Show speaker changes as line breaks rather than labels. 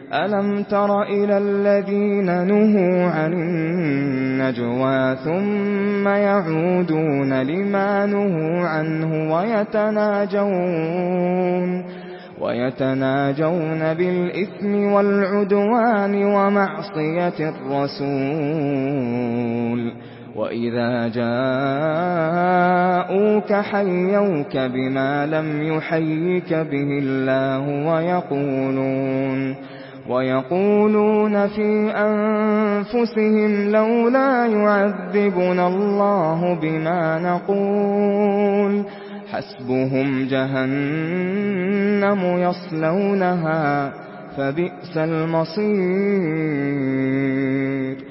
أَلَمْ تَرَ إِلَى الَّذِينَ نُهُوا عَنِ النَّجْوَىٰ ثُمَّ يَعُودُونَ لِمَا نُهُوا عَنْهُ وَيَتَنَاجَوْنَ بِالْإِثْمِ وَالْعُدْوَانِ وَمَعْصِيَتِ الرَّسُولِ وَإِذَا جَاءُوكَ حَيَّوْكَ بِمَا لَمْ يُحَيِّكَ بِهِ اللَّهُ وَيَقُولُونَ فِي أَنفُسِهِمْ لَوْلَا يُعَذِّبُنَا اللَّهُ بِمَا نَقُولُ حَسْبُهُمْ جَهَنَّمُ يَصْلَوْنَهَا فَبِئْسَ الْمَصِيرُ